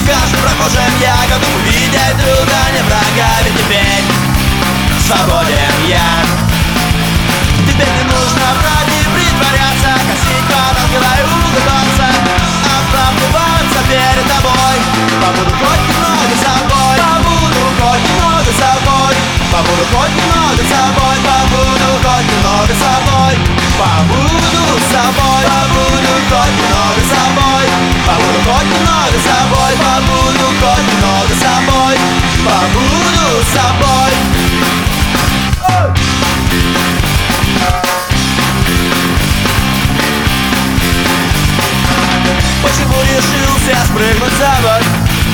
Скажу прохожим, я готов увидеть друга, не врага, ведь теперь свободен я. Теперь не нужно врать и притворяться, косить под ангела и улыбаться, оправдываться перед тобой. Побуду хоть немного собой, побуду хоть немного собой, побуду хоть немного собой, побуду хоть немного собой, побуду собой, побуду хоть немного собой, побуду хоть немного собой, побуду хоть немного собой, побуду собой. Почему решился спрыгнуть за борт?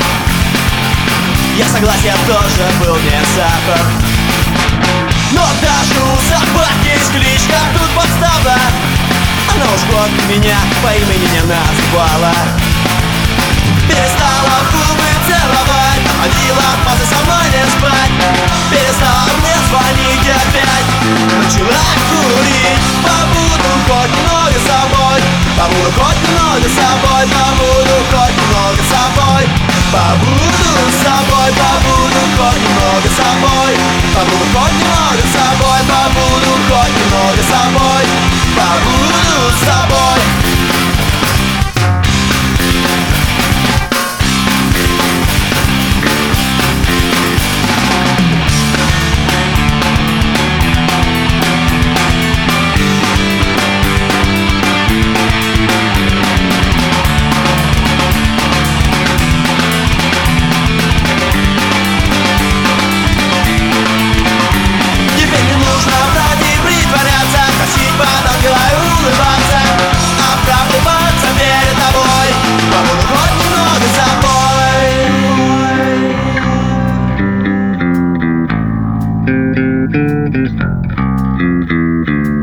Я согласен, тоже был не сахар. Но даже у собаки есть кличка, тут подстава. Она уж год меня по имени не назвала. Перестала в губы целовать, ходила после со мной не спать. Перестала мне звонить опять, начала курить. Побуду хоть немного собой, побуду хоть немного собой, побуду хоть немного собой, побуду собой, побуду хоть немного собой, побуду хоть немного собой, побуду хоть немного собой, побуду собой. Thank you.